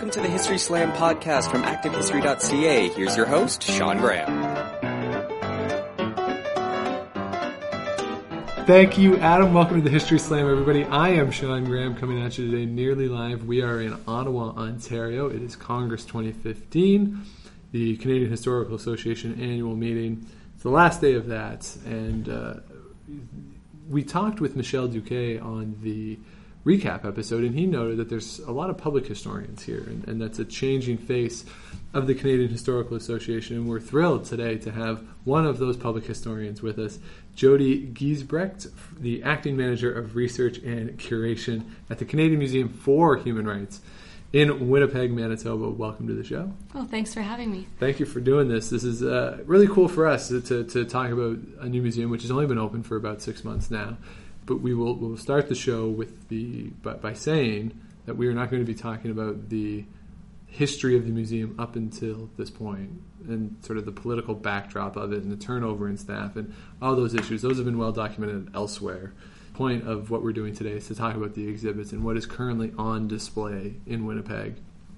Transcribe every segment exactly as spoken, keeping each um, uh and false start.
welcome to the History Slam podcast from active history dot c a. Here's your host, Sean Graham. Thank you, Adam. Welcome to the History Slam, everybody. I am Sean Graham, coming at you today nearly live. We are in Ottawa, Ontario. It is Congress twenty fifteen, the Canadian Historical Association annual meeting. It's the last day of that, and uh, we talked with Michel Duquet on the recap episode, and he noted that there's a lot of public historians here, and, and that's a changing face of the Canadian Historical Association, and we're thrilled today to have one of those public historians with us, Jody Giesbrecht, the acting manager of research and curation at the Canadian Museum for Human Rights in Winnipeg, Manitoba. Welcome to the show. Well, thanks for having me. Thank you for doing this. This is uh, really cool for us to, to, to talk about a new museum, which has only been open for about six months now. But we will we'll start the show with the by, by saying that we are not going to be talking about the history of the museum up until this point and sort of the political backdrop of it and the turnover in staff and all those issues. Those have been well documented elsewhere. The point of what we're doing today is to talk about the exhibits and what is currently on display in Winnipeg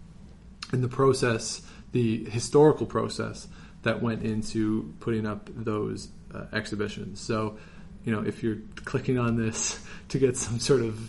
and the process, the historical process that went into putting up those uh, exhibitions. So, you know, if you're clicking on this to get some sort of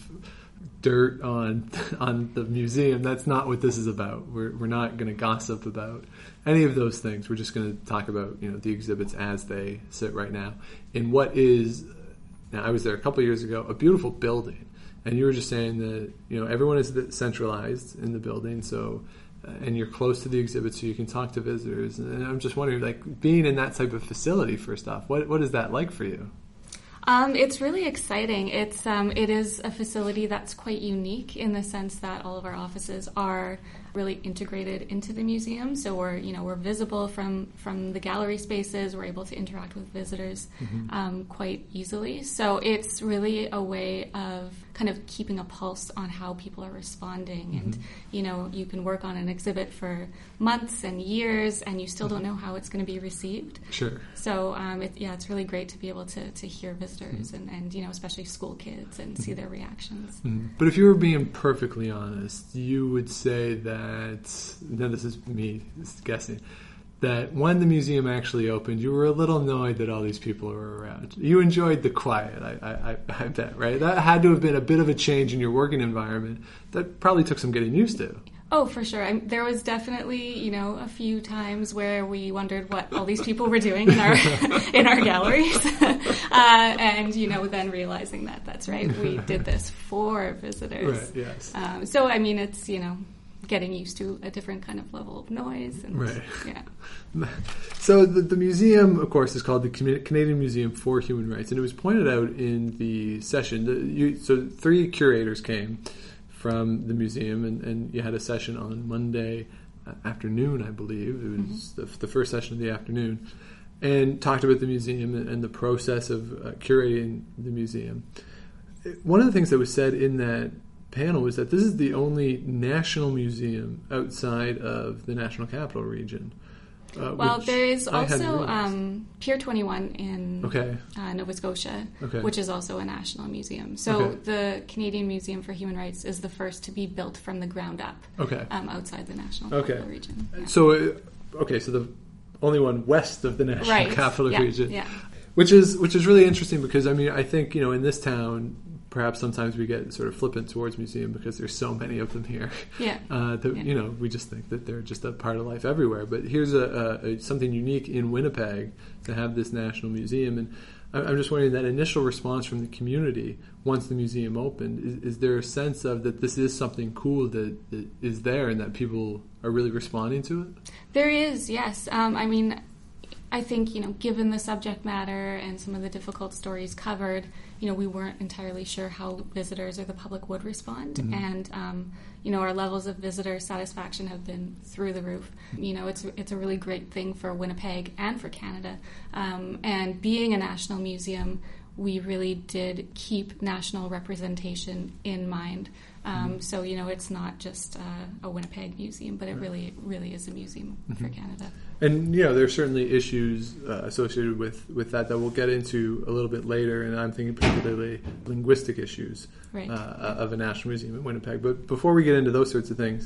dirt on on the museum, that's not what this is about. We're we're not going to gossip about any of those things. We're just going to talk about, you know, the exhibits as they sit right now in what is, now I was there a couple of years ago, a beautiful building. And you were just saying that, you know, everyone is centralized in the building, so uh, and you're close to the exhibit so you can talk to visitors. And I'm just wondering, like, being in that type of facility, first off, what what is that like for you? Um, it's really exciting. It's um, it is a facility that's quite unique in the sense that all of our offices are really integrated into the museum. So we're you know we're visible from from the gallery spaces. We're able to interact with visitors mm-hmm. um, quite easily. So it's really a way of kind of keeping a pulse on how people are responding. Mm-hmm. And you know you can work on an exhibit for months and years, and you still mm-hmm. don't know how it's going to be received. Sure. So um, it, yeah, it's really great to be able to to hear visitors. And, and, you know, especially school kids and see their reactions. Mm-hmm. But if you were being perfectly honest, you would say that, now this is me guessing, that when the museum actually opened, you were a little annoyed that all these people were around. You enjoyed the quiet, I, I, I bet, right? That had to have been a bit of a change in your working environment that probably took some getting used to. Oh, for sure. I, there was definitely, you know, a few times where we wondered what all these people were doing in our in our galleries, uh, and you know, then realizing that that's right, we did this for visitors. Right. Yes. Um, so, I mean, it's you know, getting used to a different kind of level of noise. And, right. Yeah. So the, the museum, of course, is called the Canadian Museum for Human Rights, and it was pointed out in the session. That you, so three curators came from the museum, and, and you had a session on Monday afternoon, I believe. It was mm-hmm. the, the first session of the afternoon, and talked about the museum and, and the process of uh, curating the museum. One of the things that was said in that panel was that this is the only national museum outside of the National Capital Region. Uh, well, there is also um, Pier twenty-one in okay. uh, Nova Scotia, okay. which is also a national museum. So okay. the Canadian Museum for Human Rights is the first to be built from the ground up okay. um, outside the National okay. Capital Region. Yeah. So, uh, okay, so the only one west of the National right. Capital yeah. Region, yeah. which is which is really interesting because, I mean, I think, you know, in this town, perhaps sometimes we get sort of flippant towards museum because there's so many of them here. Yeah. Uh, that, yeah. You know, we just think that they're just a part of life everywhere. But here's a, a, a something unique in Winnipeg to have this national museum. And I'm just wondering, that initial response from the community once the museum opened, is, is there a sense of that this is something cool that, that is there and that people are really responding to it? There is, yes. Um, I mean, I think, you know, given the subject matter and some of the difficult stories covered, you know, we weren't entirely sure how visitors or the public would respond. Mm-hmm. And, um, you know, our levels of visitor satisfaction have been through the roof. You know, it's it's a really great thing for Winnipeg and for Canada. Um, and being a national museum, we really did keep national representation in mind. Um, mm-hmm. So, you know, it's not just uh, a Winnipeg museum, but it really, really is a museum mm-hmm. for Canada. And, you know, there are certainly issues uh, associated with, with that that we'll get into a little bit later, and I'm thinking particularly linguistic issues right. uh, of a national museum in Winnipeg. But before we get into those sorts of things,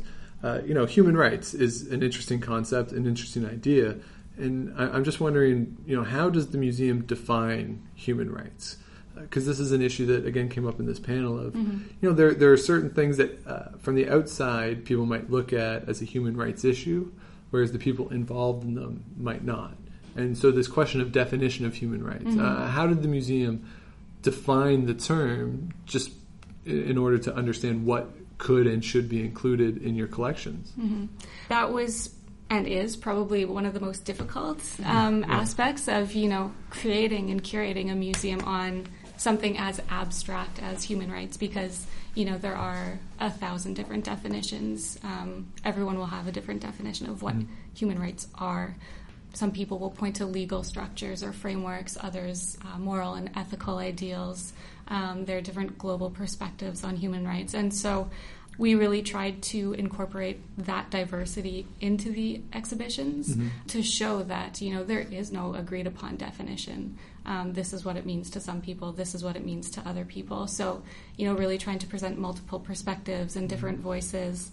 uh, you know, human rights is an interesting concept, an interesting idea. And I, I'm just wondering, you know, how does the museum define human rights? Because uh, this is an issue that, again, came up in this panel of, mm-hmm. you know, there, there are certain things that uh, from the outside people might look at as a human rights issue, whereas the people involved in them might not. And so this question of definition of human rights, mm-hmm. uh, how did the museum define the term just in order to understand what could and should be included in your collections? Mm-hmm. That was and is probably one of the most difficult um, yeah. aspects of, you know, creating and curating a museum on something as abstract as human rights, because, you know, there are a thousand different definitions. Um, everyone will have a different definition of what mm-hmm. human rights are. Some people will point to legal structures or frameworks, others uh, moral and ethical ideals. Um, there are different global perspectives on human rights. And so we really tried to incorporate that diversity into the exhibitions mm-hmm. to show that, you know, there is no agreed upon definition. Um, this is what it means to some people. This is what it means to other people. So, you know, really trying to present multiple perspectives and different voices,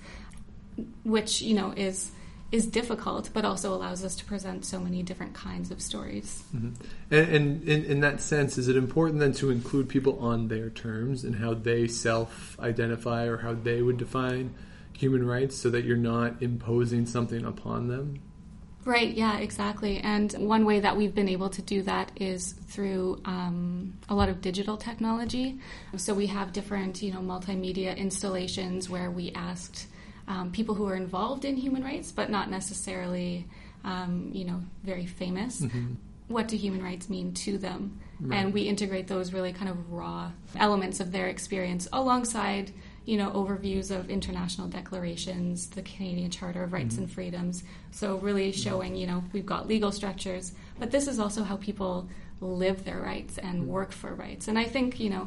which, you know, is is difficult, but also allows us to present so many different kinds of stories. Mm-hmm. And, and in, in that sense, is it important then to include people on their terms and how they self-identify or how they would define human rights so that you're not imposing something upon them? Right, yeah, exactly. And one way that we've been able to do that is through um, a lot of digital technology. So we have different, you know, multimedia installations where we asked Um, people who are involved in human rights, but not necessarily, um, you know, very famous. Mm-hmm. What do human rights mean to them? Right. And we integrate those really kind of raw elements of their experience alongside, you know, overviews of international declarations, the Canadian Charter of Rights mm-hmm. and Freedoms. So really showing, you know, we've got legal structures, but this is also how people live their rights and mm-hmm. work for rights. And I think, you know,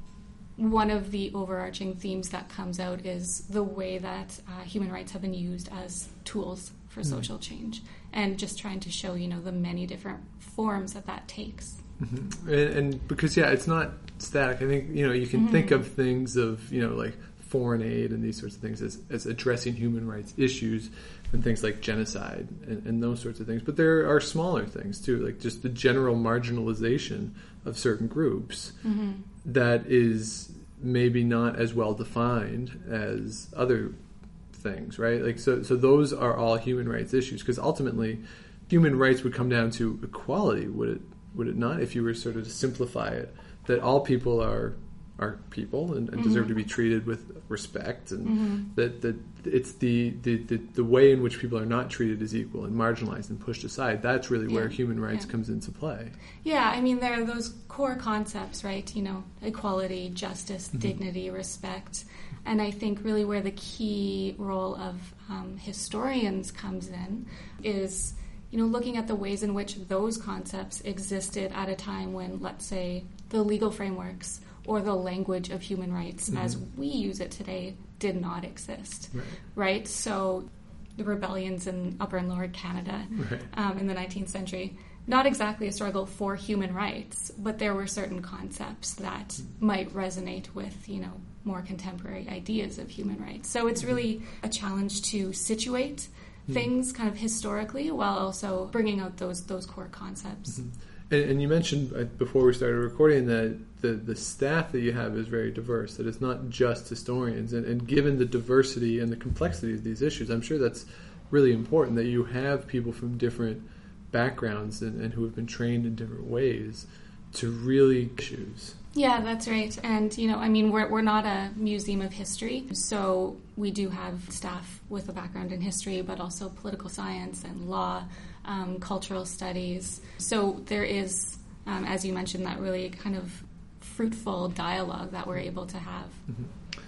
one of the overarching themes that comes out is the way that uh, human rights have been used as tools for mm-hmm. social change, and just trying to show, you know, the many different forms that that takes. Mm-hmm. And, and because, yeah, it's not static. I think, you know, you can mm-hmm. think of things of, you know, like foreign aid and these sorts of things as, as addressing human rights issues and things like genocide and, and those sorts of things. But there are smaller things, too, like just the general marginalization of certain groups mm-hmm. that is maybe not as well defined as other things, right? Like so, so those are all human rights issues, because ultimately human rights would come down to equality, would it would it not, if you were sort of to simplify it, that all people are are people and, and mm-hmm. deserve to be treated with respect, and mm-hmm. that, that it's the, the, the, the way in which people are not treated as equal and marginalized and pushed aside. That's really yeah. where human rights yeah. comes into play. Yeah, I mean, there are those core concepts, right? You know, equality, justice, mm-hmm. dignity, respect. And I think really where the key role of um, historians comes in is, you know, looking at the ways in which those concepts existed at a time when, let's say, the legal frameworks or the language of human rights mm-hmm. as we use it today did not exist, right? right? So the rebellions in Upper and Lower Canada right. um, in the nineteenth century, not exactly a struggle for human rights, but there were certain concepts that mm-hmm. might resonate with, you know, more contemporary ideas of human rights. So it's really a challenge to situate mm-hmm. things kind of historically while also bringing out those those core concepts. Mm-hmm. And, and you mentioned uh, before we started recording that the, the staff that you have is very diverse, that it's not just historians. And, and given the diversity and the complexity of these issues, I'm sure that's really important that you have people from different backgrounds and, and who have been trained in different ways to really issues. Yeah, that's right. And, you know, I mean, we're we're not a museum of history, so we do have staff with a background in history, but also political science and law, um, cultural studies. So there is, um, as you mentioned, that really kind of fruitful dialogue that we're able to have. Mm-hmm.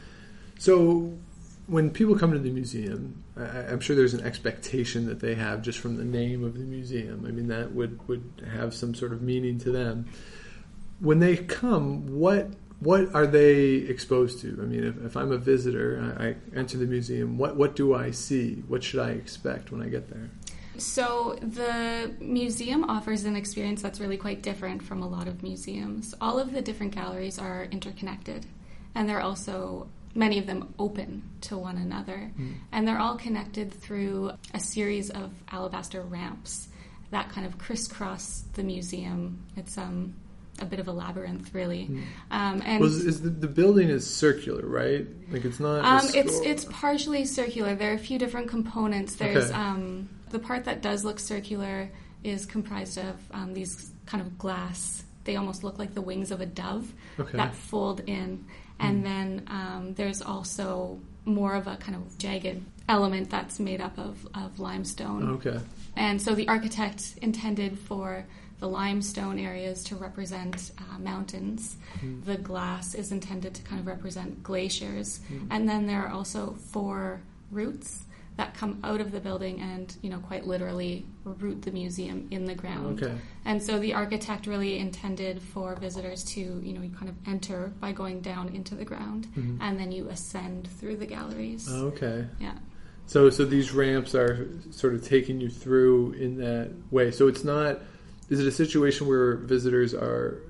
So when people come to the museum, I, I'm sure there's an expectation that they have just from the name of the museum. I mean, that would, would have some sort of meaning to them. When they come, what what are they exposed to? I mean, if, if I'm a visitor, I, I enter the museum, what, what do I see? What should I expect when I get there? So the museum offers an experience that's really quite different from a lot of museums. All of the different galleries are interconnected, and they're also many of them open to one another. Mm. And they're all connected through a series of alabaster ramps that kind of crisscross the museum. It's um, a bit of a labyrinth, really. Mm. Um, and well, is the, the building is circular, right? Like it's not. Um, it's it's partially circular. There are a few different components. There's okay. um, the part that does look circular is comprised of um, these kind of glass. They almost look like the wings of a dove okay. that fold in. And mm. then um, there's also more of a kind of jagged element that's made up of, of limestone. Okay. And so the architect intended for the limestone areas to represent uh, mountains. Mm. The glass is intended to kind of represent glaciers. Mm. And then there are also four roots that come out of the building and, you know, quite literally root the museum in the ground. Okay. And so the architect really intended for visitors to, you know, you kind of enter by going down into the ground, mm-hmm. and then you ascend through the galleries. Okay. Yeah. So so these ramps are sort of taking you through in that way. So it's not, is it a situation where visitors are,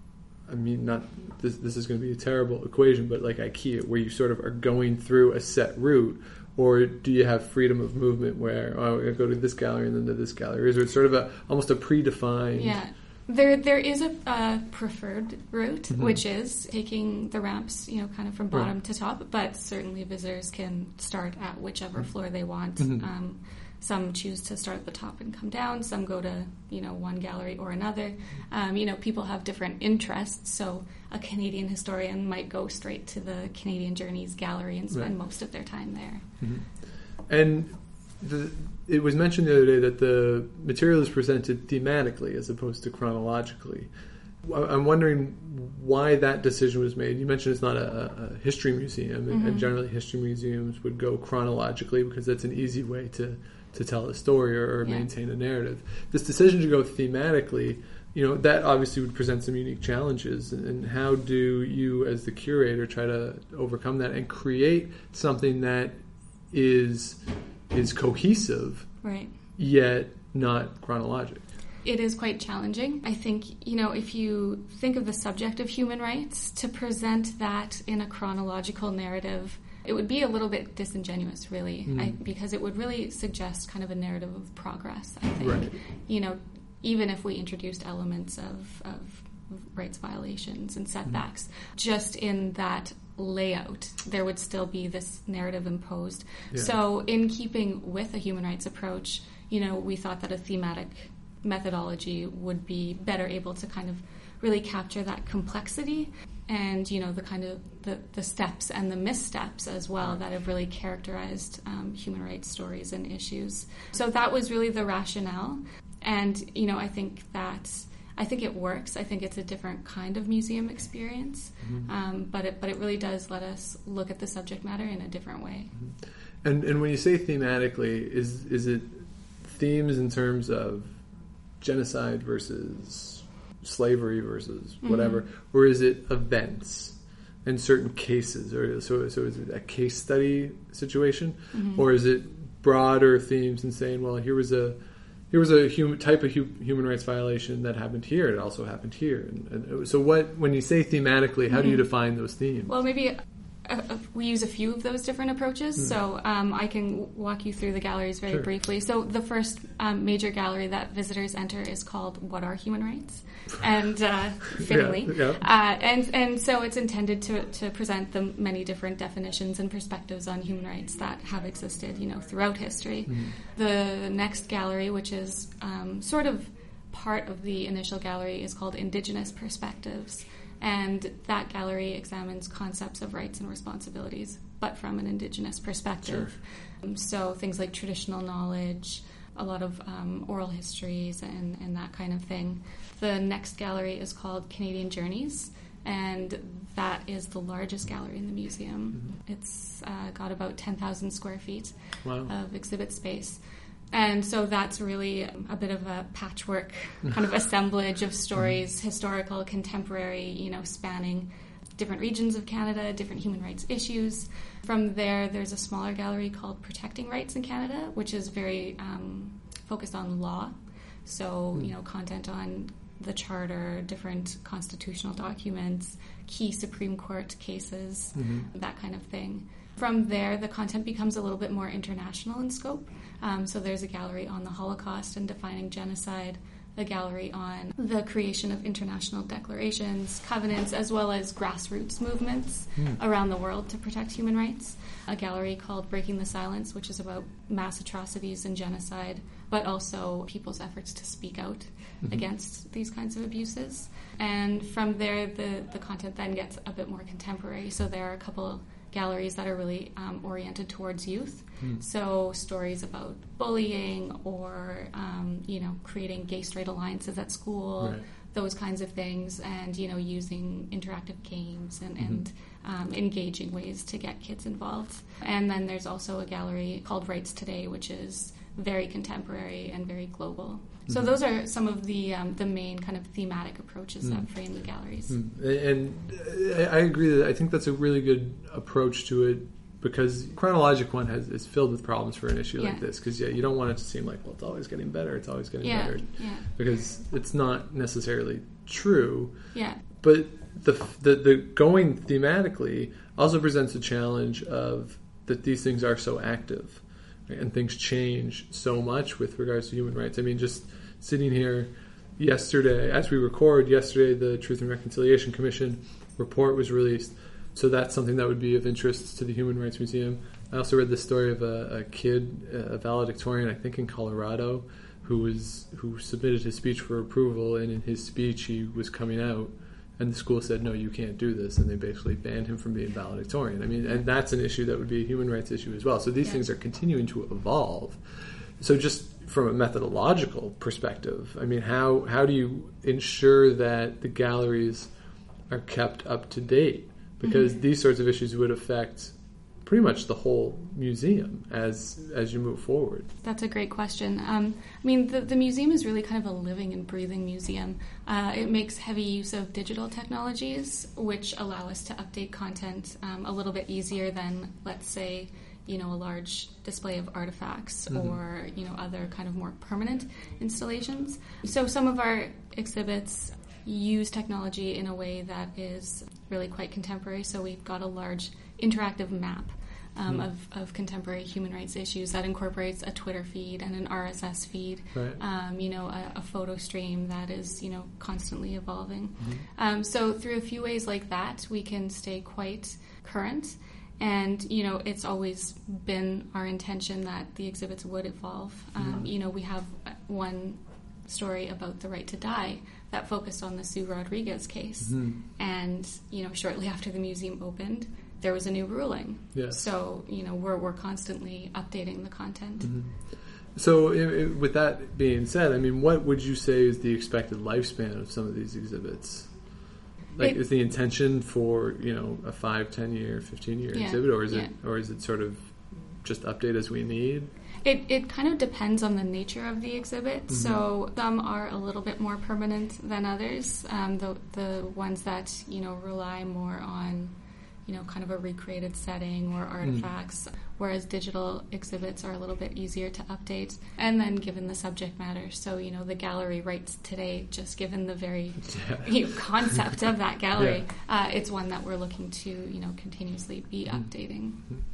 I mean, not, this, this is going to be a terrible equation, but like IKEA, where you sort of are going through a set route? Or do you have freedom of movement where, oh, I go to this gallery and then to this gallery? Is it sort of a almost a predefined... Yeah. There there is a, a preferred route, mm-hmm. which is taking the ramps, you know, kind of from bottom right. to top, but certainly visitors can start at whichever mm-hmm. floor they want. Mm-hmm. Um, some choose to start at the top and come down. Some go to, you know, one gallery or another. Um, you know, people have different interests, so a Canadian historian might go straight to the Canadian Journeys gallery and spend right. most of their time there. Mm-hmm. And the, it was mentioned the other day that the material is presented thematically as opposed to chronologically. I'm wondering why that decision was made. You mentioned it's not a, a history museum, and, mm-hmm. and generally history museums would go chronologically because that's an easy way to, to tell a story or, or yeah. maintain a narrative. This decision to go thematically, you know, that obviously would present some unique challenges. And, and how do you, as the curator, try to overcome that and create something that is is cohesive, right. yet not chronologic? It is quite challenging. I think, you know, if you think of the subject of human rights, to present that in a chronological narrative, it would be a little bit disingenuous, really, mm. I, because it would really suggest kind of a narrative of progress, I think. Right. You know, even if we introduced elements of, of rights violations and setbacks, mm. just in that layout, there would still be this narrative imposed. Yeah. So in keeping with a human rights approach, you know, we thought that a thematic methodology would be better able to kind of really capture that complexity and, you know, the kind of the, the steps and the missteps as well that have really characterized um, human rights stories and issues. So that was really the rationale. And, you know, I think that I think it works. I think it's a different kind of museum experience, mm-hmm. um, but it but it really does let us look at the subject matter in a different way. Mm-hmm. And and when you say thematically, is is it themes in terms of genocide versus slavery versus whatever, mm-hmm. or is it events and certain cases, or so so is it a case study situation, mm-hmm. or is it broader themes and saying, well, here was a here was a human, type of hu- human rights violation that happened here, it also happened here, and, and so what when you say thematically, how mm-hmm. do you define those themes? Well, maybe Uh, we use a few of those different approaches, mm. so um, I can walk you through the galleries very sure. briefly. So the first um, major gallery that visitors enter is called What Are Human Rights? And uh, fittingly. yeah, yeah. Uh, and, and so it's intended to, to present the many different definitions and perspectives on human rights that have existed, you know, throughout history. Mm. The next gallery, which is um, sort of part of the initial gallery, is called Indigenous Perspectives. And that gallery examines concepts of rights and responsibilities, but from an Indigenous perspective. Sure. Um, so things like traditional knowledge, a lot of um, oral histories, and, and that kind of thing. The next gallery is called Canadian Journeys, and that is the largest gallery in the museum. Mm-hmm. It's uh, got about ten thousand square feet wow. of exhibit space. And so that's really a bit of a patchwork kind of assemblage of stories, mm-hmm. historical, contemporary, you know, spanning different regions of Canada, different human rights issues. From there, there's a smaller gallery called Protecting Rights in Canada, which is very um, focused on law. So, mm-hmm. you know, content on the Charter, different constitutional documents, key Supreme Court cases, mm-hmm. that kind of thing. From there, the content becomes a little bit more international in scope. Um, so there's a gallery on the Holocaust and defining genocide, a gallery on the creation of international declarations, covenants, as well as grassroots movements mm. around the world to protect human rights. A gallery called Breaking the Silence, which is about mass atrocities and genocide, but also people's efforts to speak out mm-hmm. against these kinds of abuses. And from there, the, the content then gets a bit more contemporary. So there are a couple galleries that are really um, oriented towards youth. Mm. So stories about bullying or, um, you know, creating gay-straight alliances at school, right. those kinds of things, and, you know, using interactive games and, mm-hmm. and um, engaging ways to get kids involved. And then there's also a gallery called Rights Today, which is very contemporary and very global. So mm-hmm. those are some of the um, the main kind of thematic approaches mm. that frame the galleries. Mm. And I agree that I think that's a really good approach to it, because chronologic one has is filled with problems for an issue yeah. like this. Because yeah, you don't want it to seem like, well, it's always getting better, it's always getting yeah. better, yeah. because it's not necessarily true. Yeah. But the the the going thematically also presents a challenge of that these things are so active. And things change so much with regards to human rights. I mean, just sitting here yesterday, as we record, yesterday the Truth and Reconciliation Commission report was released. So that's something that would be of interest to the Human Rights Museum. I also read the story of a, a kid, a valedictorian, I think in Colorado, who was who submitted his speech for approval, and in his speech he was coming out. And the school said, no, you can't do this. And they basically banned him from being valedictorian. I mean, and that's an issue that would be a human rights issue as well. So these yeah. things are continuing to evolve. So just from a methodological perspective, I mean, how, how do you ensure that the galleries are kept up to date? Because mm-hmm. these sorts of issues would affect pretty much the whole museum as as you move forward. That's a great question. Um, I mean, the, the museum is really kind of a living and breathing museum. Uh, it makes heavy use of digital technologies, which allow us to update content um, a little bit easier than, let's say, you know, a large display of artifacts mm-hmm. or, you know, other kind of more permanent installations. So some of our exhibits use technology in a way that is really quite contemporary. So we've got a large interactive map Um, mm. of, of contemporary human rights issues that incorporates a Twitter feed and an R S S feed, right. um, you know, a, a photo stream that is, you know, constantly evolving. Mm-hmm. Um, so through a few ways like that, we can stay quite current. And, you know, it's always been our intention that the exhibits would evolve. Um, mm-hmm. You know, we have one story about the right to die that focused on the Sue Rodriguez case. Mm-hmm. And, you know, shortly after the museum opened, there was a new ruling. Yes. So, you know, we're we're constantly updating the content. Mm-hmm. So, it, it, with that being said, I mean, what would you say is the expected lifespan of some of these exhibits? Like, it, is the intention for, you know, a five, ten year, fifteen year yeah, exhibit, or is yeah. it, or is it sort of just update as we need? It it kind of depends on the nature of the exhibit. Mm-hmm. So some are a little bit more permanent than others. Um, the the ones that, you know, rely more on, you know, kind of a recreated setting or artifacts, mm. whereas digital exhibits are a little bit easier to update. And then given the subject matter, so, you know, the gallery Rights Today, just given the very yeah. you know, concept of that gallery, yeah. uh, it's one that we're looking to, you know, continuously be mm. updating.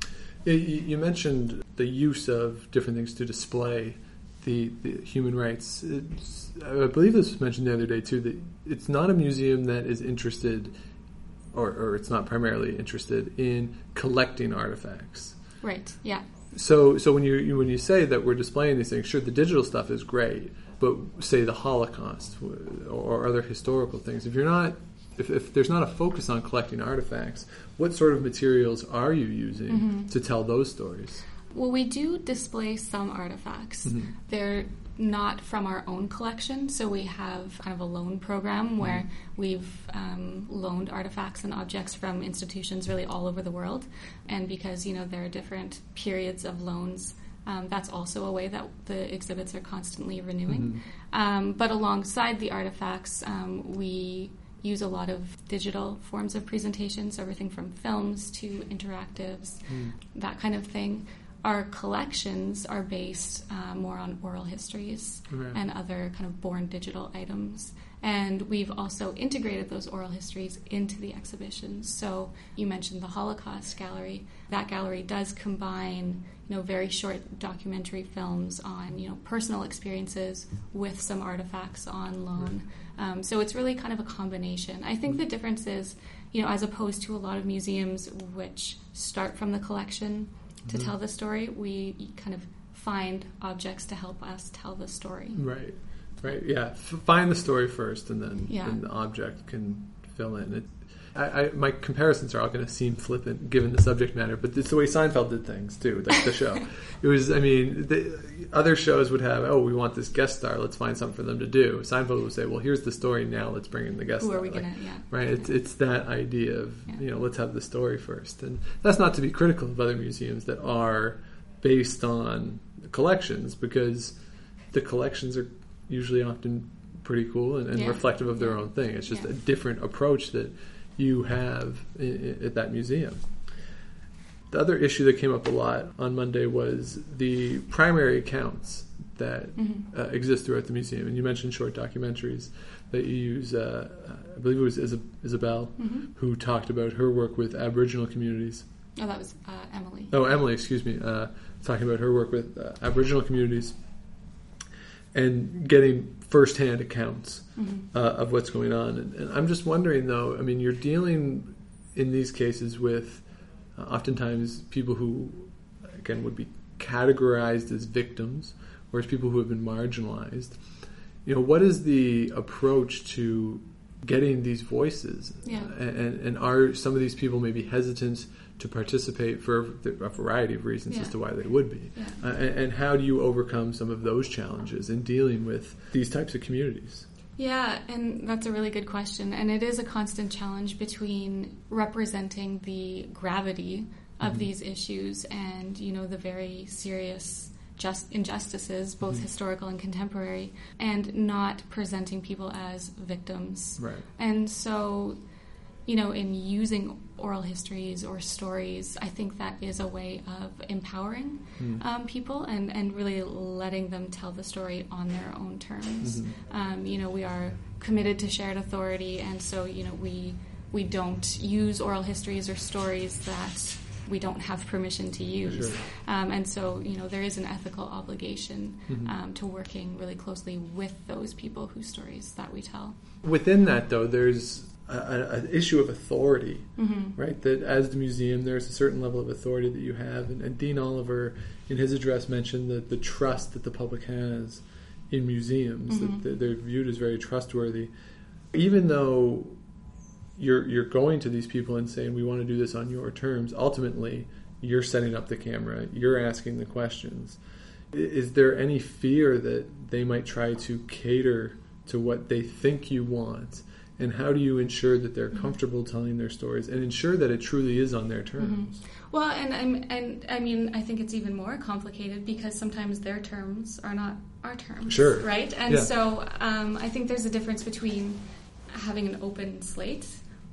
You mentioned the use of different things to display the, the human rights. It's, I believe this was mentioned the other day, too, that it's not a museum that is interested Or, or it's not primarily interested in collecting artifacts. Right. Yeah. So, so when you, you when you say that we're displaying these things, sure, the digital stuff is great, but say the Holocaust or, or other historical things, if you're not, if, if there's not a focus on collecting artifacts, what sort of materials are you using mm-hmm. to tell those stories? Well, we do display some artifacts. Mm-hmm. They're not from our own collection, so we have kind of a loan program where mm-hmm. we've um, loaned artifacts and objects from institutions really all over the world. And because, you know, there are different periods of loans, um, that's also a way that the exhibits are constantly renewing. Mm-hmm. Um, but alongside the artifacts, um, we use a lot of digital forms of presentation, so everything from films to interactives, mm. that kind of thing. our collections are based uh, more on oral histories Right. and other kind of born digital items. And we've also integrated those oral histories into the exhibitions. So you mentioned the Holocaust Gallery. That gallery does combine, you know, very short documentary films on, you know, personal experiences with some artifacts on loan. Um, so it's really kind of a combination. I think the difference is, you know, as opposed to a lot of museums which start from the collection to Mm-hmm. tell the story, we kind of find objects to help us tell the story. Right, right, yeah. F- find the story first, and then, Yeah. then the object can fill in. It, I, I, my comparisons are all going to seem flippant given the subject matter, but it's the way Seinfeld did things too. Like the show, it was. I mean, the, other shows would have, oh, we want this guest star, let's find something for them to do. Seinfeld would say, well, here's the story now, let's bring in the guest Who star. are we Like, gonna? Yeah. Right, it's it's that idea of Yeah. you know let's have the story first, and that's not to be critical of other museums that are based on collections, because the collections are usually often pretty cool and, and Yeah. reflective of their Yeah. own thing. It's just Yeah. a different approach that you have i- i- at that museum. The other issue that came up a lot on Monday was the primary accounts that Mm-hmm. uh, exist throughout the museum. And you mentioned short documentaries that you use. Uh, I believe it was Isa- Isabel Mm-hmm. who talked about her work with Aboriginal communities. Oh, that was uh, Emily. Oh, Emily, excuse me, uh, talking about her work with uh, Aboriginal communities and getting firsthand accounts Mm-hmm. uh, of what's going on. And, and I'm just wondering, though, I mean, you're dealing in these cases with uh, oftentimes people who, again, would be categorized as victims, whereas people who have been marginalized. You know, what is the approach to getting these voices? Yeah. And, and are some of these people maybe hesitant to participate for a variety of reasons Yeah. as to why they would be? Yeah. Uh, and, and how do you overcome some of those challenges in dealing with these types of communities? Yeah, and that's a really good question. And it is a constant challenge between representing the gravity of Mm-hmm. these issues and, you know, the very serious just injustices, both Mhm. historical and contemporary, and not presenting people as victims. Right. And so, you know, in using oral histories or stories, I think that is a way of empowering Mm. um, people and, and really letting them tell the story on their own terms. Mhm. Um, you know, we are committed to shared authority, and so, you know, we we don't use oral histories or stories that we don't have permission to use. Sure. Um, and so, you know, there is an ethical obligation Mhm. um, to working really closely with those people whose stories that we tell. Within that, though, there's an issue of authority, Mm-hmm. right? That as the museum, there's a certain level of authority that you have. And, and Dean Oliver, in his address, mentioned that the trust that the public has in museums, Mhm. that they're viewed as very trustworthy. Even though you're you're going to these people and saying, we want to do this on your terms, ultimately, you're setting up the camera, you're asking the questions. I- Is there any fear that they might try to cater to what they think you want? And how do you ensure that they're comfortable telling their stories and ensure that it truly is on their terms? Well, and I'm, and I mean, I think it's even more complicated because sometimes their terms are not our terms, Sure. right? And Yeah. so um, I think there's a difference between having an open slate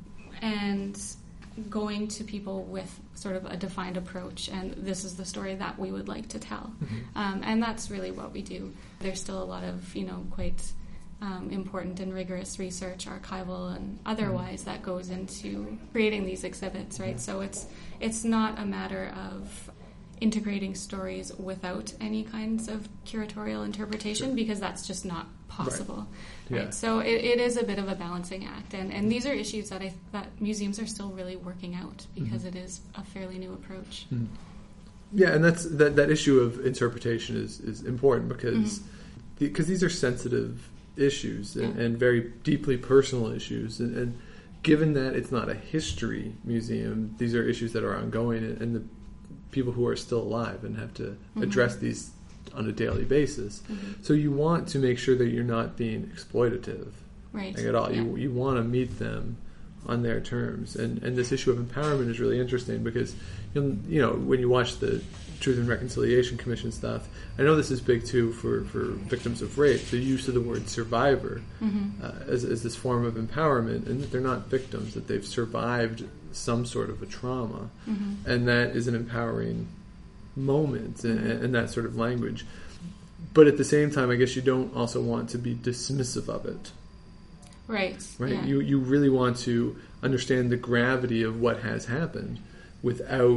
and going to people with sort of a defined approach, and this is the story that we would like to tell. Mm-hmm. Um, and that's really what we do. There's still a lot of, you know, quite um, important and rigorous research, archival and otherwise, that goes into creating these exhibits, right? So it's it's not a matter of integrating stories without any kinds of curatorial interpretation, Sure. because that's just not possible. Yeah. Right? So it, it is a bit of a balancing act, and, and these are issues that I that museums are still really working out because Mhm. it is a fairly new approach. Mhm. Yeah, and that's that, that issue of interpretation is, is important because because these are sensitive issues and, Yeah. and very deeply personal issues, and, and given that it's not a history museum, these are issues that are ongoing, and, and the people who are still alive and have to Mhm. address these on a daily basis. Mhm. So you want to make sure that you're not being exploitative Right. like, at all. Yeah. You you want to meet them on their terms, and and this issue of empowerment is really interesting because you'll, you know when you watch the Truth and Reconciliation Commission stuff, I know this is big too for, for victims of rape. The use of the word survivor Mhm. uh, as as this form of empowerment, and that they're not victims, that they've survived some sort of a trauma, Mhm. and that is an empowering moment and, and that sort of language. But at the same time, I guess you don't also want to be dismissive of it. Right. Right. Yeah. You you really want to understand the gravity of what has happened without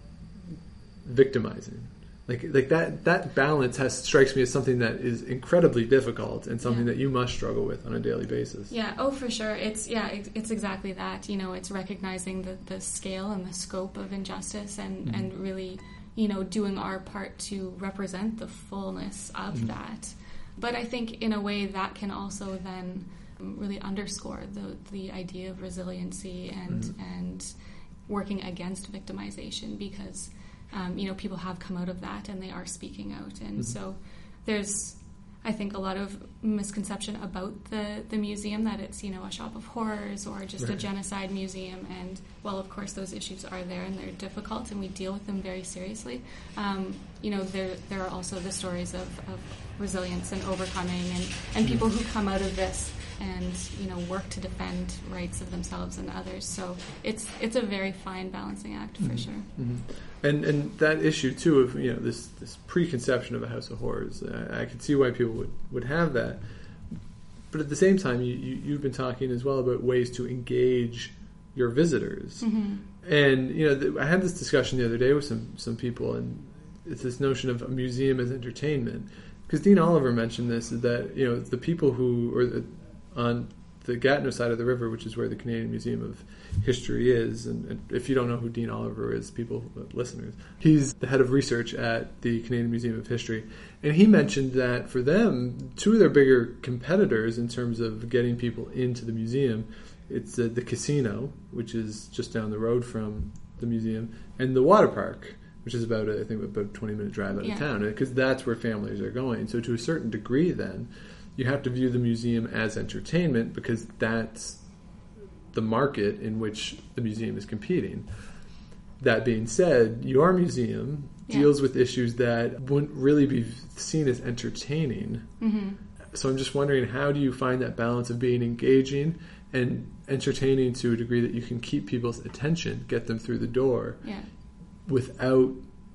victimizing. Like like that that balance has strikes me as something that is incredibly difficult and something Yeah. that you must struggle with on a daily basis. Yeah, oh, for sure. It's yeah, it, it's exactly that. You know, it's recognizing the, the scale and the scope of injustice, and, Mm-hmm. and really, you know, doing our part to represent the fullness of Mm-hmm. that. But I think in a way that can also then really underscore the the idea of resiliency and Mm-hmm. and working against victimization, because um, you know, people have come out of that and they are speaking out, and Mm-hmm. so there's, I think, a lot of misconception about the, the museum, that it's, you know, a shop of horrors or just a Right. genocide museum. And while, of course, those issues are there and they're difficult and we deal with them very seriously, um, you know, there there are also the stories of, of resilience and overcoming, and, and people who come out of this and, you know, work to defend rights of themselves and others. So it's it's a very fine balancing act, for Mm-hmm. sure. Mm-hmm. And and that issue too of, you know, this this preconception of a house of horrors, I, I can see why people would, would have that. But at the same time, you, you you've been talking as well about ways to engage your visitors. Mm-hmm. And you know, th- I had this discussion the other day with some some people, and it's this notion of a museum as entertainment. Because Dean Oliver mentioned this, is that, you know, the people who or the, on the Gatineau side of the river, which is where the Canadian Museum of History is, and, and if you don't know who Dean Oliver is, people, listeners, he's the head of research at the Canadian Museum of History, and he mentioned that for them, two of their bigger competitors in terms of getting people into the museum, it's uh, the casino, which is just down the road from the museum, and the water park, which is about, a, I think, about a twenty-minute drive out Yeah. of town, because that's where families are going. So to a certain degree, then, you have to view the museum as entertainment, because that's the market in which the museum is competing. That being said, your museum Yeah. deals with issues that wouldn't really be seen as entertaining. Mm-hmm. So I'm just wondering, how do you find that balance of being engaging and entertaining to a degree that you can keep people's attention, get them through the door, Yeah. without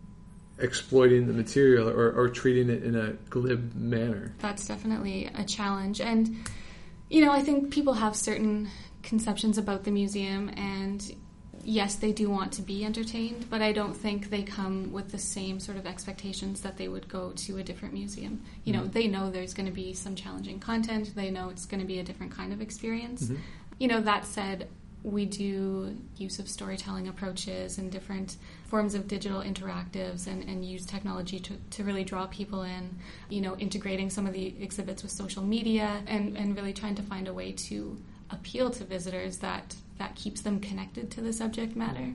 exploiting the material or, or treating it in a glib manner? That's definitely a challenge. And, you know, I think people have certain conceptions about the museum, and yes, they do want to be entertained, but I don't think they come with the same sort of expectations that they would go to a different museum. You know, Mhm. they know there's going to be some challenging content. They know it's going to be a different kind of experience. Mhm. You know, that said, we do use of storytelling approaches and different forms of digital interactives, and, and use technology to, to really draw people in, you know, integrating some of the exhibits with social media, and, and really trying to find a way to appeal to visitors that, that keeps them connected to the subject matter.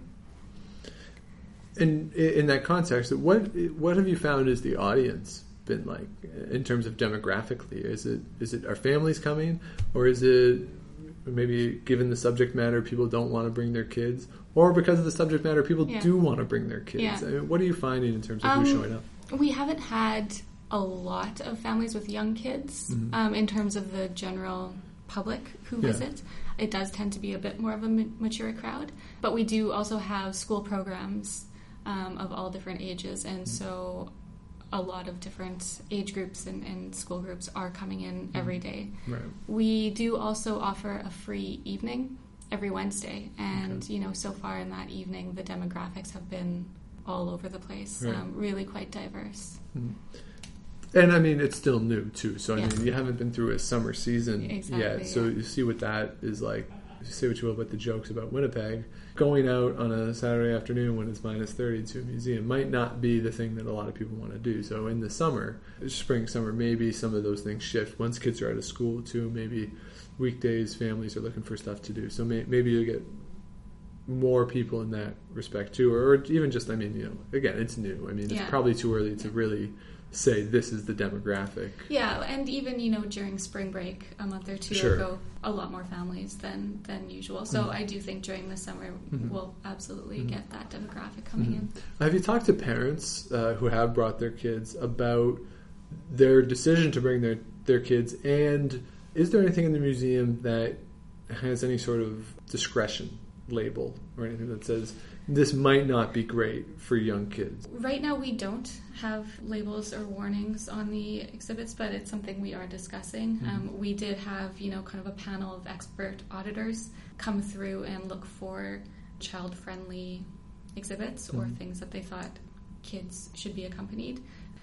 And in that context, what what have you found is the audience been like in terms of demographically? Is it is it are families coming, or is it maybe given the subject matter people don't want to bring their kids, or because of the subject matter people Yeah. do want to bring their kids? Yeah. I mean, what are you finding in terms of Um, who's showing up? We haven't had a lot of families with young kids Mhm. um, in terms of the general public who Yeah. visit. It does tend to be a bit more of a ma- mature crowd, but we do also have school programs um, of all different ages, and so a lot of different age groups and, and school groups are coming in every day. Right. We do also offer a free evening every Wednesday, and Okay. you know, so far in that evening, the demographics have been all over the place, Right. um, really quite diverse. Mhm. And I mean, it's still new too. So I Yeah. mean, you haven't been through a summer season Exactly, yet. So yeah. you see what that is like. Say what you will about the jokes about Winnipeg. Going out on a Saturday afternoon when it's minus thirty to a museum might not be the thing that a lot of people want to do. So in the summer, spring, summer, maybe some of those things shift. Once kids are out of school too, maybe weekdays families are looking for stuff to do. So may, maybe you get more people in that respect too. Or, or even just, I mean, you know, again, it's new. I mean, it's Yeah. probably too early to really say this is the demographic. Yeah, and even, you know, during spring break a month or two Sure. ago, a lot more families than, than usual. So Mhm. I do think during the summer Mhm. we'll absolutely Mhm. get that demographic coming Mhm. in. Have you talked to parents uh, who have brought their kids about their decision to bring their, their kids, and is there anything in the museum that has any sort of discretion label or anything that says this might not be great for young kids? Right now we don't have labels or warnings on the exhibits, but it's something we are discussing. Mm-hmm. Um, we did have, you know, kind of a panel of expert auditors come through and look for child-friendly exhibits or mm-hmm. things that they thought kids should be accompanied.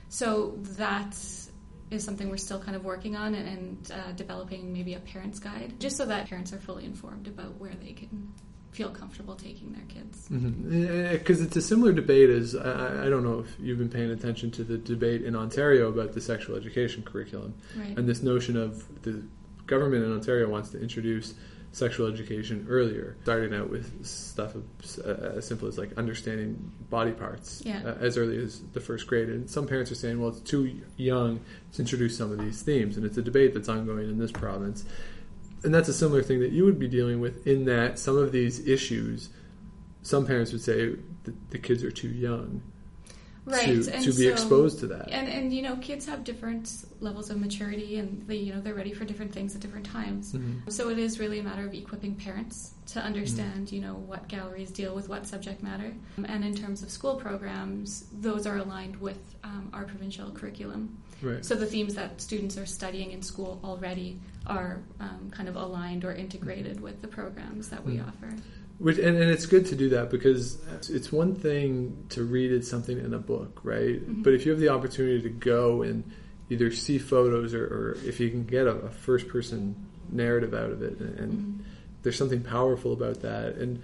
So that is something we're still kind of working on and, and uh, developing maybe a parent's guide, just so that parents are fully informed about where they can feel comfortable taking their kids. Because mm-hmm. it's a similar debate as, I, I don't know if you've been paying attention to the debate in Ontario about the sexual education curriculum. Right. And this notion of the government in Ontario wants to introduce sexual education earlier, starting out with stuff uh, as simple as like understanding body parts yeah. uh, as early as the first grade. And some parents are saying, well, it's too young to introduce some of these themes. And it's a debate that's ongoing in this province. And that's a similar thing that you would be dealing with, in that some of these issues, some parents would say that the kids are too young right. to, and to be so, exposed to that. And, and, you know, kids have different levels of maturity, and they, you know, they're ready for different things at different times. Mm-hmm. So it is really a matter of equipping parents to understand, mm-hmm. you know, what galleries deal with what subject matter. And in terms of school programs, those are aligned with um, our provincial curriculum. Right. So the themes that students are studying in school already are um, kind of aligned or integrated with the programs that we mm. offer. Which, and, and it's good to do that, because it's one thing to read it, something in a book, right? Mm-hmm. But if you have the opportunity to go and either see photos or, or if you can get a, a first-person narrative out of it, and, and mm-hmm. there's something powerful about that. And,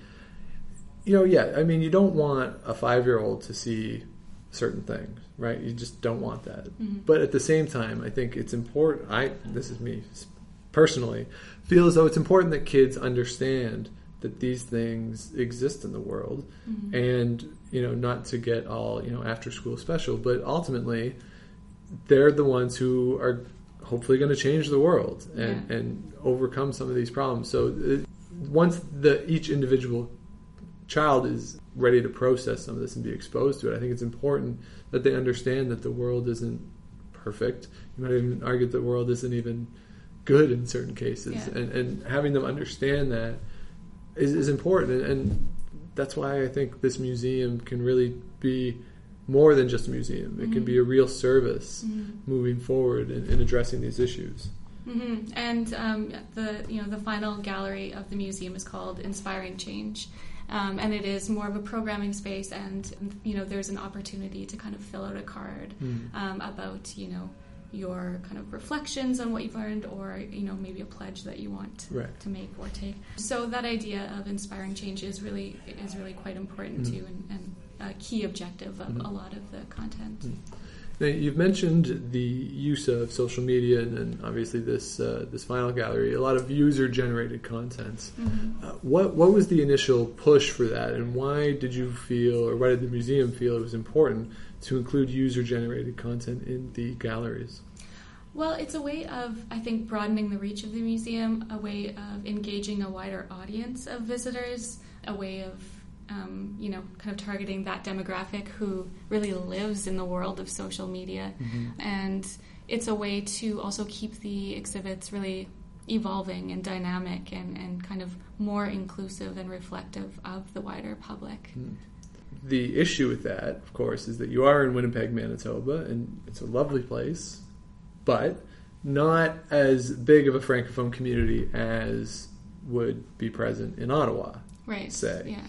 you know, yeah, I mean, you don't want a five-year-old to see certain things, right? You just don't want that. Mm-hmm. But at the same time, I think it's important, I, this is me personally, feel as though it's important that kids understand that these things exist in the world, mm-hmm. and, you know, not to get all, you know, after school special, but ultimately they're the ones who are hopefully going to change the world and, yeah. and overcome some of these problems. So it, once the each individual child is ready to process some of this and be exposed to it, I think it's important that they understand that the world isn't perfect. You might even argue that the world isn't even good in certain cases. Yeah. And, and having them understand that is, is important. And, and that's why I think this museum can really be more than just a museum. It mm-hmm. can be a real service mm-hmm. moving forward in, in addressing these issues. Mm-hmm. And um, the you know the final gallery of the museum is called Inspiring Change. Um, and it is more of a programming space, and you know there's an opportunity to kind of fill out a card mm. um, about you know your kind of reflections on what you've learned, or you know maybe a pledge that you want right. to make or take. So that idea of inspiring change is really is really quite important mm. too, and, and a key objective of mm. a lot of the content. Mm. Now, you've mentioned the use of social media and, and obviously this uh, this final gallery, a lot of user-generated content. Mm-hmm. Uh, what what was the initial push for that, and why did you feel, or why did the museum feel it was important to include user-generated content in the galleries? Well, it's a way of, I think, broadening the reach of the museum, a way of engaging a wider audience of visitors, a way of Um, you know, kind of targeting that demographic who really lives in the world of social media. Mm-hmm. And it's a way to also keep the exhibits really evolving and dynamic and, and kind of more inclusive and reflective of the wider public. Mm. The issue with that, of course, is that you are in Winnipeg, Manitoba, and it's a lovely place, but not as big of a Francophone community as would be present in Ottawa, right? Say. Yeah.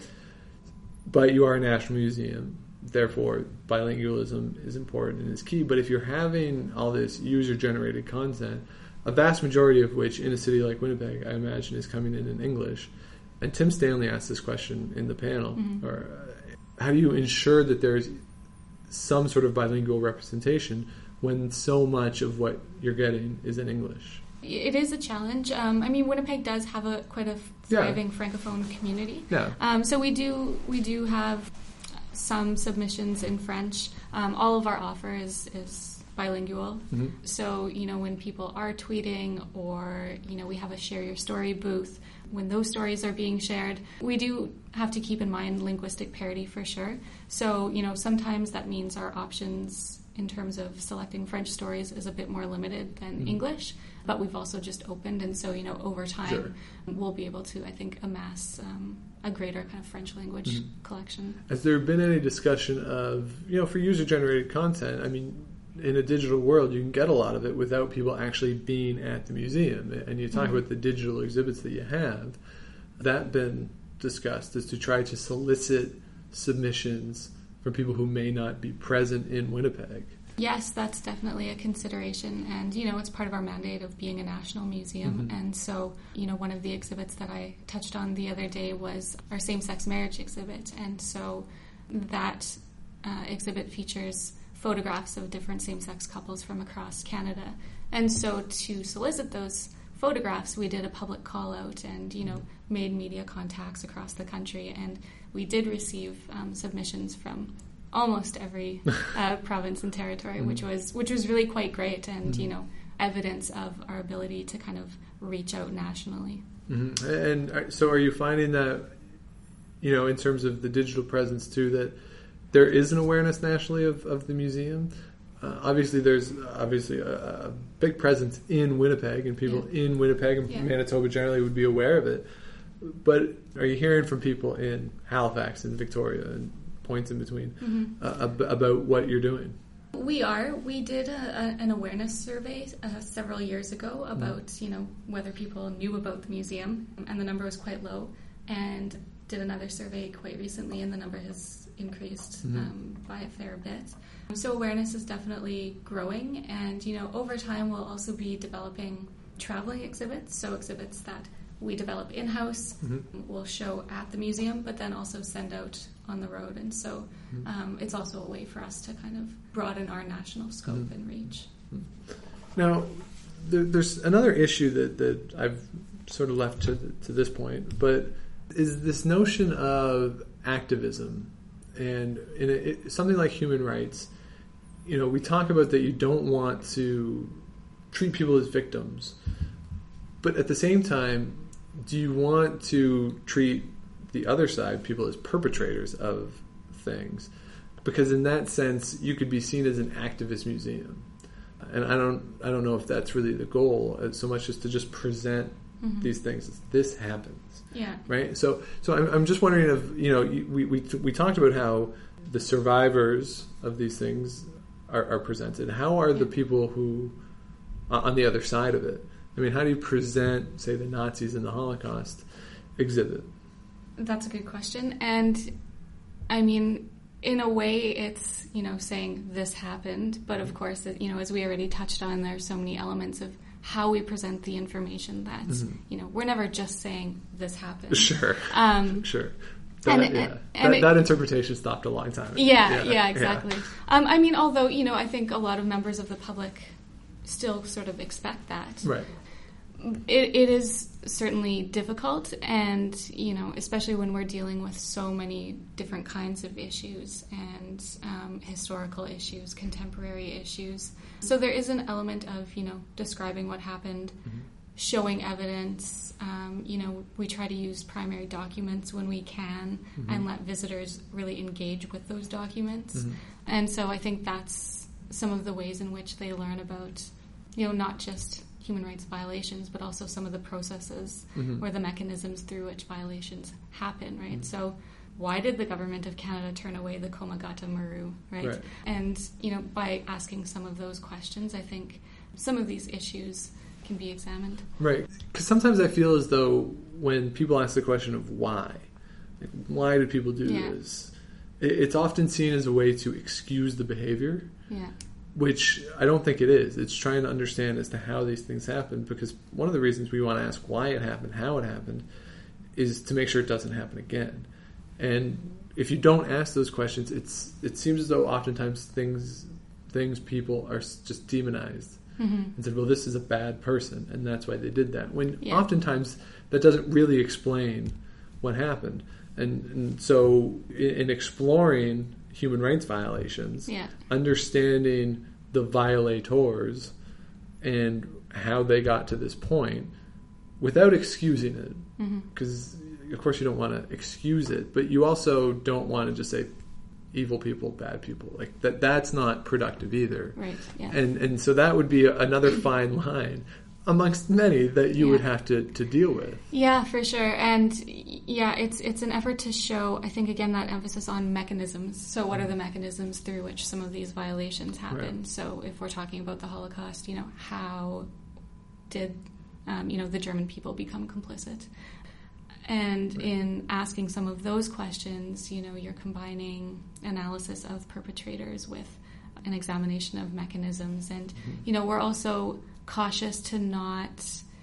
But you are a national museum, therefore bilingualism is important and is key. But if you're having all this user-generated content, a vast majority of which in a city like Winnipeg, I imagine, is coming in in English. And Tim Stanley asked this question in the panel, mm-hmm. or uh, how do you ensure that there's some sort of bilingual representation when so much of what you're getting is in English? It is a challenge. Um, I mean, Winnipeg does have a quite a thriving yeah. Francophone community. Yeah. Um, so we do we do have some submissions in French. Um, all of our offer is is bilingual. Mm-hmm. So you know when people are tweeting, or you know we have a share your story booth. When those stories are being shared, we do have to keep in mind linguistic parity for sure. So you know sometimes that means our options in terms of selecting French stories is a bit more limited than mm-hmm. English, but we've also just opened, and so, you know, over time, sure. we'll be able to, I think, amass um, a greater kind of French language mm-hmm. collection. Has there been any discussion of, you know, for user-generated content, I mean, in a digital world, you can get a lot of it without people actually being at the museum. And you talk mm-hmm. about the digital exhibits that you have. That been discussed is to try to solicit submissions from people who may not be present in Winnipeg. Yes, that's definitely a consideration. And, you know, it's part of our mandate of being a national museum. Mm-hmm. And so, you know, one of the exhibits that I touched on the other day was our same-sex marriage exhibit. And so that uh, exhibit features photographs of different same-sex couples from across Canada. And so to solicit those photographs, we did a public call-out and, you know, made media contacts across the country. And we did receive um, submissions from almost every uh, province and territory, mm-hmm. which was which was really quite great and, mm-hmm. you know, evidence of our ability to kind of reach out nationally. Mm-hmm. And so are you finding that, you know, in terms of the digital presence too, that there is an awareness nationally of, of the museum? Uh, obviously, there's obviously a, a big presence in Winnipeg, and people yeah. in Winnipeg and yeah. Manitoba generally would be aware of it. But are you hearing from people in Halifax and Victoria and points in between mm-hmm. uh, ab- about what you're doing? We are. We did a, a, an awareness survey uh, several years ago about mm-hmm. you know, whether people knew about the museum, and the number was quite low. And did another survey quite recently, and the number has increased mm-hmm. um, by a fair bit. So awareness is definitely growing, and, you know, over time we'll also be developing traveling exhibits, so exhibits that we develop in-house, mm-hmm. we'll show at the museum, but then also send out on the road. And so mm-hmm. um, it's also a way for us to kind of broaden our national scope mm-hmm. and reach. Now, there, there's another issue that, that I've sort of left to, to this point, but is this notion of activism. And in a, it, something like human rights, you know, we talk about that you don't want to treat people as victims, but at the same time, do you want to treat the other side, people, as perpetrators of things? Because in that sense, you could be seen as an activist museum, and I don't, I don't know if that's really the goal, so much as to just present mm-hmm. these things as this happens. Yeah. Right. So, so I'm, I'm just wondering if, you know, we we we talked about how the survivors of these things are, are presented. How are the people who uh, on the other side of it? I mean, how do you present, say, the Nazis and the Holocaust exhibit? That's a good question. And I mean, in a way, it's, you know, saying this happened. But of course, you know, as we already touched on, there are so many elements of how we present the information that, mm-hmm. you know, we're never just saying this happened. Sure. Um, sure. That, and, yeah. and, and that, it, that interpretation stopped a long time ago. Yeah, yeah, yeah exactly. Yeah. Um, I mean, although, you know, I think a lot of members of the public still sort of expect that. Right. It, it is certainly difficult, and, you know, especially when we're dealing with so many different kinds of issues and um, historical issues, contemporary issues. So there is an element of, you know, describing what happened, mm-hmm. showing evidence. Um, you know, we try to use primary documents when we can mm-hmm. and let visitors really engage with those documents. Mm-hmm. And so I think that's some of the ways in which they learn about, you know, not just human rights violations, but also some of the processes mm-hmm. or the mechanisms through which violations happen, right? Mm-hmm. So why did the government of Canada turn away the Komagata Maru, right? right? And, you know, by asking some of those questions, I think some of these issues can be examined. Right. Because sometimes I feel as though when people ask the question of why, like, why do people do yeah. this, it's often seen as a way to excuse the behavior. Yeah. Which I don't think it is. It's trying to understand as to how these things happen, because one of the reasons we want to ask why it happened, how it happened, is to make sure it doesn't happen again. And if you don't ask those questions, it's it seems as though oftentimes things things people are just demonized mm-hmm. and said, well, this is a bad person, and that's why they did that. When yeah. oftentimes that doesn't really explain what happened. And, and so in, in exploring human rights violations, yeah. understanding the violators and how they got to this point without excusing it, because mm-hmm. of course you don't want to excuse it, but you also don't want to just say evil people, bad people, like that. That's not productive either. Right. Yeah. And and so that would be another fine line. amongst many that you yeah. would have to, to deal with. Yeah, for sure. And yeah, it's it's an effort to show, I think, again, that emphasis on mechanisms. So what are the mechanisms through which some of these violations happen? Right. So if we're talking about the Holocaust, you know, how did, um, you know, the German people become complicit? And right. in asking some of those questions, you know, you're combining analysis of perpetrators with an examination of mechanisms. And, mm-hmm. you know, we're also cautious to not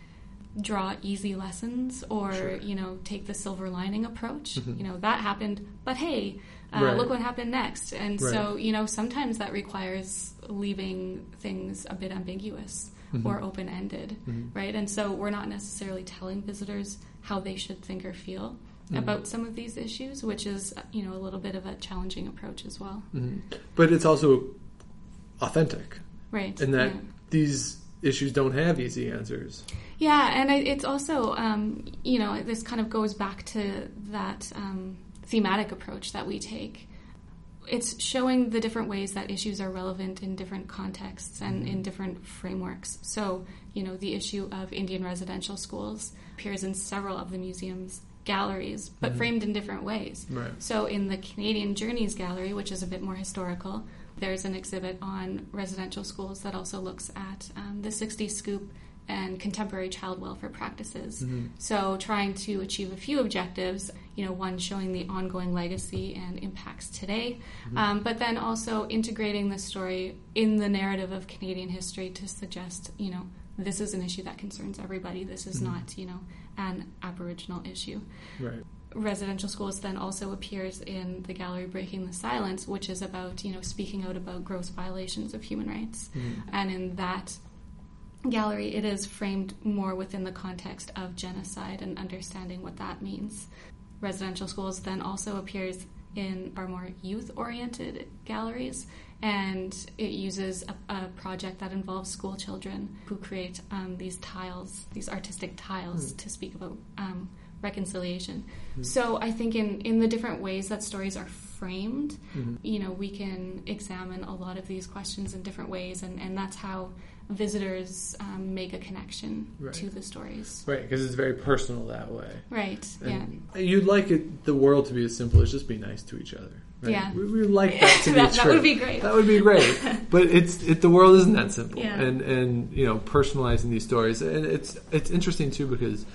draw easy lessons or, sure. you know, take the silver lining approach. Mm-hmm. You know, that happened, but hey, uh, right. look what happened next. And right. so, you know, sometimes that requires leaving things a bit ambiguous mm-hmm. or open-ended, mm-hmm. right? And so we're not necessarily telling visitors how they should think or feel mm-hmm. about some of these issues, which is, you know, a little bit of a challenging approach as well. Mm-hmm. But it's also authentic. Right. In that yeah. these issues don't have easy answers. Yeah, and it's also, um, you know, this kind of goes back to that um, thematic approach that we take. It's showing the different ways that issues are relevant in different contexts and mm-hmm. in different frameworks. So, you know, the issue of Indian residential schools appears in several of the museum's galleries, but mm-hmm. framed in different ways. Right. So in the Canadian Journeys Gallery, which is a bit more historical, there's an exhibit on residential schools that also looks at um, the sixties scoop and contemporary child welfare practices. Mm-hmm. So trying to achieve a few objectives, you know, one showing the ongoing legacy and impacts today, mm-hmm. um, but then also integrating the story in the narrative of Canadian history to suggest, you know, this is an issue that concerns everybody. This is mm-hmm. not, you know, an Aboriginal issue. Right. Residential schools then also appears in the gallery Breaking the Silence, which is about, you know, speaking out about gross violations of human rights. Mm-hmm. And in that gallery, it is framed more within the context of genocide and understanding what that means. Residential schools then also appears in our more youth-oriented galleries, and it uses a, a project that involves school children who create um, these tiles, these artistic tiles mm. to speak about um, reconciliation. Mm-hmm. So I think in, in the different ways that stories are framed, mm-hmm. you know, we can examine a lot of these questions in different ways, and, and that's how visitors um, make a connection right. to the stories. Right, because it's very personal that way. Right, and yeah. You'd like it, the world to be as simple as just be nice to each other. Right? Yeah. We, we like that to be that, true. That would be great. That would be great. But it's it, the world isn't that simple. Yeah. And, and, you know, personalizing these stories. And it's, it's interesting, too, because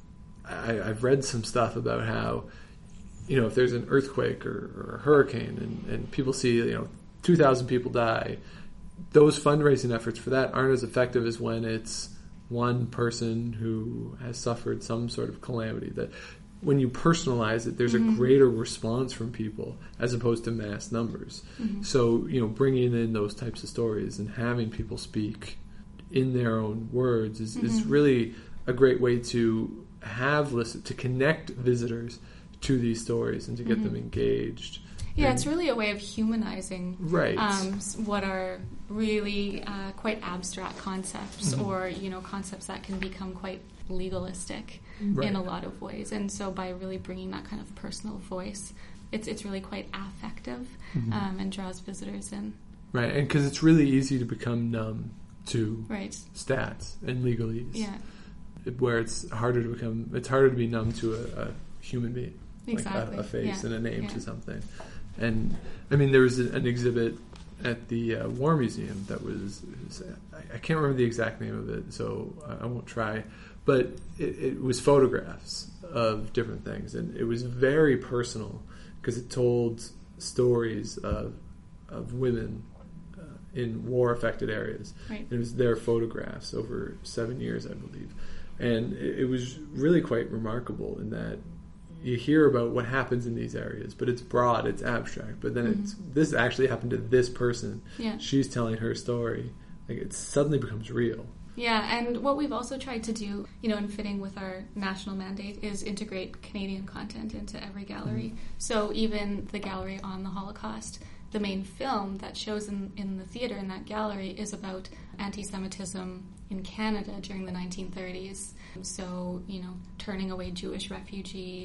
I, I've read some stuff about how, you know, if there's an earthquake or, or a hurricane and, and people see, you know, two thousand people die, those fundraising efforts for that aren't as effective as when it's one person who has suffered some sort of calamity. That when you personalize it, there's mm-hmm. a greater response from people as opposed to mass numbers. Mm-hmm. So, you know, bringing in those types of stories and having people speak in their own words is, mm-hmm. is really a great way to have listen to connect visitors to these stories and to get mm-hmm. them engaged. Yeah, it's really a way of humanizing right. um, what are really uh, quite abstract concepts mm-hmm. or, you know, concepts that can become quite legalistic right. in a lot of ways. And so by really bringing that kind of personal voice, it's it's really quite affective mm-hmm. um, and draws visitors in. Right, and because it's really easy to become numb to right. stats and legalese. Yeah. Where it's harder to become, it's harder to be numb to a, a human being. Exactly. Like a, a face yeah. and a name yeah. to something. And, I mean, there was an exhibit at the uh, War Museum that was, was, I can't remember the exact name of it, so I, I won't try, but it, it was photographs of different things, and it was very personal because it told stories of, of women uh, in war-affected areas. Right. It was their photographs over seven years, I believe. And it, it was really quite remarkable in that you hear about what happens in these areas, but it's broad, it's abstract. But then mm-hmm. it's this actually happened to this person. Yeah. She's telling her story. Like it suddenly becomes real. Yeah, and what we've also tried to do, you know, in fitting with our national mandate, is integrate Canadian content into every gallery. Mm-hmm. So even the gallery on the Holocaust, the main film that shows in, in the theater in that gallery is about anti-Semitism in Canada during the nineteen thirties. So, you know, turning away Jewish refugees,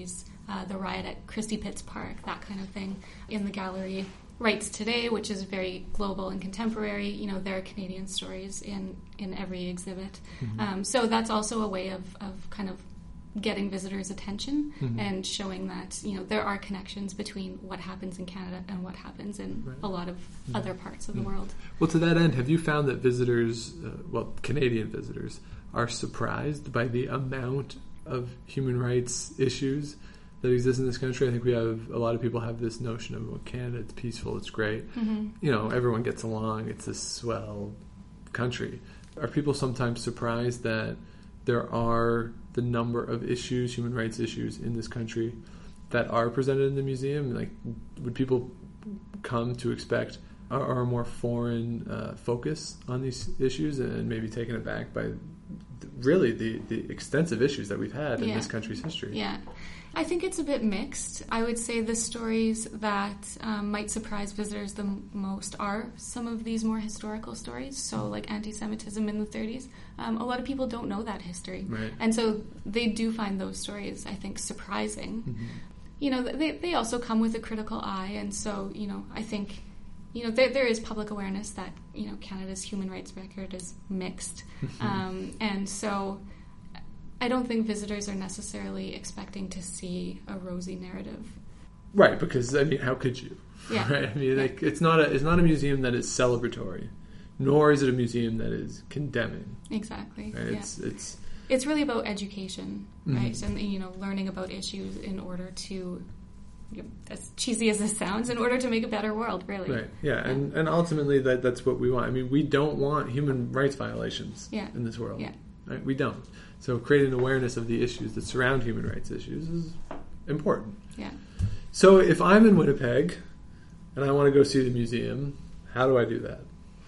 uh, the riot at Christie Pitts Park, that kind of thing. In the gallery Rights Today, which is very global and contemporary, you know, there are Canadian stories in, in every exhibit. Mm-hmm. Um, so that's also a way of, of kind of getting visitors' attention mm-hmm. and showing that, you know, there are connections between what happens in Canada and what happens in right. a lot of mm-hmm. other parts of mm-hmm. the world. Well, to that end, have you found that visitors, uh, well, Canadian visitors, are surprised by the amount of human rights issues that exist in this country? I think we have, a lot of people have this notion of, well, Canada, it's peaceful, it's great. Mm-hmm. You know, everyone gets along, it's a swell country. Are people sometimes surprised that there are the number of issues, human rights issues in this country that are presented in the museum? Like, would people come to expect a, a more foreign uh, focus on these issues and maybe taken aback by really the, the extensive issues that we've had in yeah. this country's history? Yeah. I think it's a bit mixed. I would say the stories that um, might surprise visitors the m- most are some of these more historical stories. So like anti-Semitism in the thirties. Um, a lot of people don't know that history. Right. And so they do find those stories, I think, surprising. Mm-hmm. You know, they, they also come with a critical eye. And so, you know, I think, you know, there, there is public awareness that, you know, Canada's human rights record is mixed. um, and so I don't think visitors are necessarily expecting to see a rosy narrative. Right, because, I mean, how could you? Yeah. Right? I mean, yeah. like, it's not a it's not a museum that is celebratory, nor is it a museum that is condemning. Exactly. Right? Yeah. It's it's it's really about education, mm-hmm. right? And, you know, learning about issues in order to, you know, as cheesy as this sounds, in order to make a better world, really. Right. Yeah, yeah. and and ultimately that that's what we want. I mean, we don't want human rights violations yeah. in this world. Yeah. Right? We don't. So creating awareness of the issues that surround human rights issues is important. Yeah. So if I'm in Winnipeg and I want to go see the museum, how do I do that?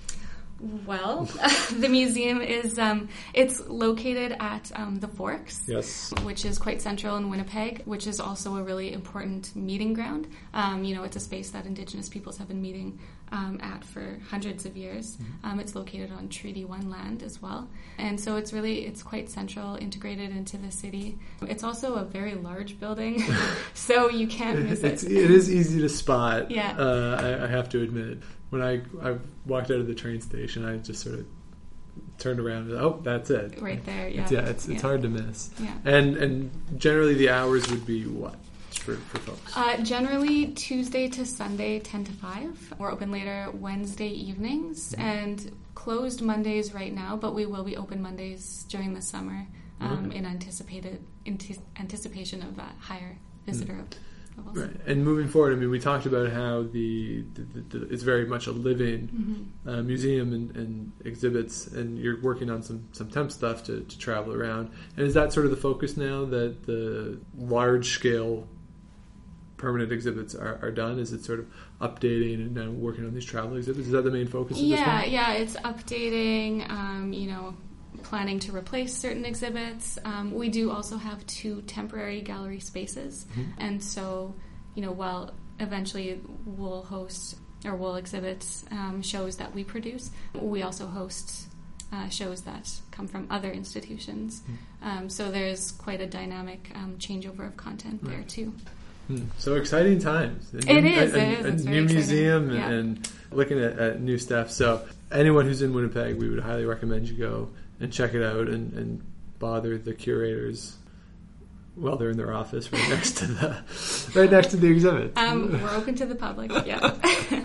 Well, the museum is, um, it's located at um, the Forks, yes, which is quite central in Winnipeg, which is also a really important meeting ground. Um, you know, it's a space that Indigenous peoples have been meeting um, at for hundreds of years. Mm-hmm. Um, it's located on Treaty One land as well. And so it's really, it's quite central, integrated into the city. It's also a very large building, so you can't miss it's, it. It is easy to spot, yeah. uh, I, I have to admit. When I, I walked out of the train station, I just sort of turned around and, oh, that's it. Right there, yeah. It's, yeah, it's, it's yeah. hard to miss. Yeah. And and generally the hours would be what for, for folks? Uh, generally Tuesday to Sunday, ten to five. We're open later Wednesday evenings mm-hmm. and closed Mondays right now, but we will be open Mondays during the summer um, okay. in anticipated in t- anticipation of uh, higher visitor mm-hmm. Right, and moving forward, I mean, we talked about how the, the, the it's very much a living mm-hmm. uh, museum and, and exhibits, and you're working on some, some temp stuff to, to travel around. And is that sort of the focus now, that the large-scale permanent exhibits are, are done? Is it sort of updating and now working on these travel exhibits? Is that the main focus of yeah, this one? Yeah, it's updating, um, you know, planning to replace certain exhibits. Um, we do also have two temporary gallery spaces. Mm-hmm. And so, you know, while eventually we'll host or we'll exhibit um, shows that we produce, we also host uh, shows that come from other institutions. Mm-hmm. Um, so there's quite a dynamic um, changeover of content right. there too. Mm. So exciting times. A it new, is. A, it is. a, It's a very new exciting. museum and, yeah. and looking at, at new stuff. So anyone who's in Winnipeg, we would highly recommend you go and check it out and, and bother the curators while they're in their office right next to the right next to the exhibit. Um, we're open to the public. Yeah.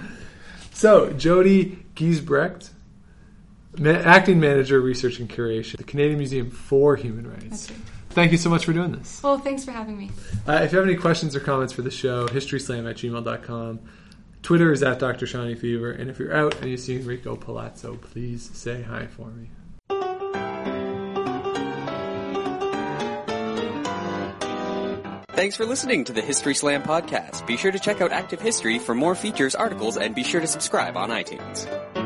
So Jody Giesbrecht, ma- acting manager, research and curation, the Canadian Museum for Human Rights. That's right. Thank you so much for doing this. Well, thanks for having me. Uh, if you have any questions or comments for the show, historyslam at gmail dot com. Twitter is at Doctor Shawnee Fever. And if you're out and you see Enrico Palazzo, please say hi for me. Thanks for listening to the History Slam podcast. Be sure to check out Active History for more features, articles, and be sure to subscribe on iTunes.